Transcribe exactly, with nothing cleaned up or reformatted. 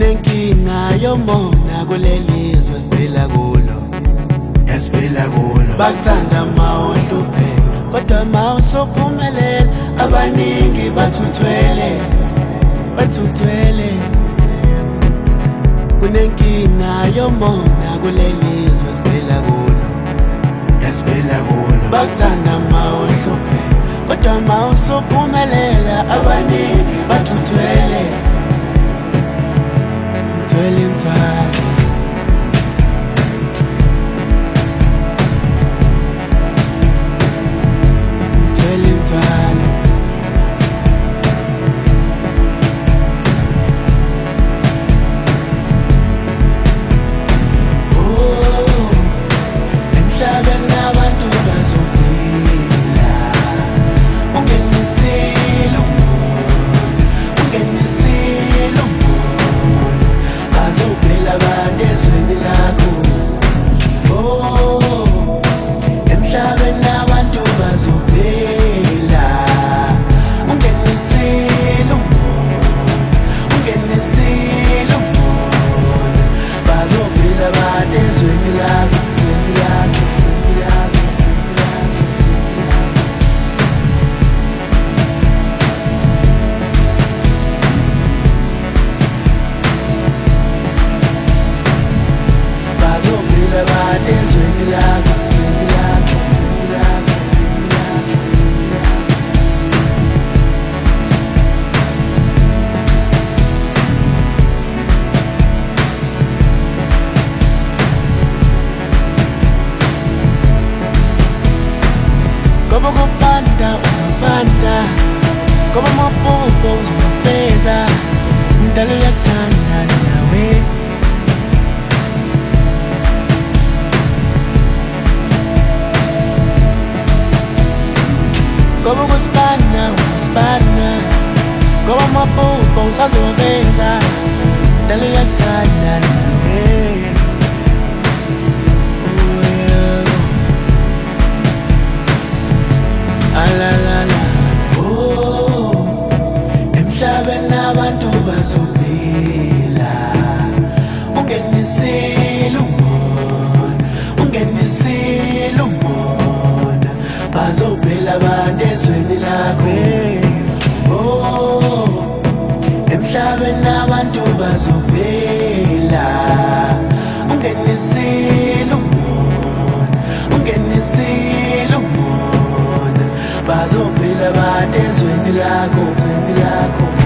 Kunenkinga yomona kulelizwe esiphila kulo, esiphila kulo. Bakuthanda mawuhlupheka kodwa mawusuphumelela, abaningi bathuthwele, bathuthwele. Kunenkinga yomona kulelizwe esiphila kulo, esiphila kulo. Bakuthanda mawuhlupheka kodwa mawusuphumelela, abaningi bathuthwele, thwele mthwalo. Gobo kupanda uzupanda, gobo mapopo uzupeza, mdalo ya tanda nawe. Gobo kuspana uspana, gobo mapopo uzupeza, mdalo ya tanda nawe. Abantu bazophila, ungenisile umona, ungenisile umona, bazophila abantu ezweni lakho. Oh, emhlabeni abantu bazophila, ungenisile umona, ungenisile umona, bazophila abantu ezweni lakho, ezweni lakho.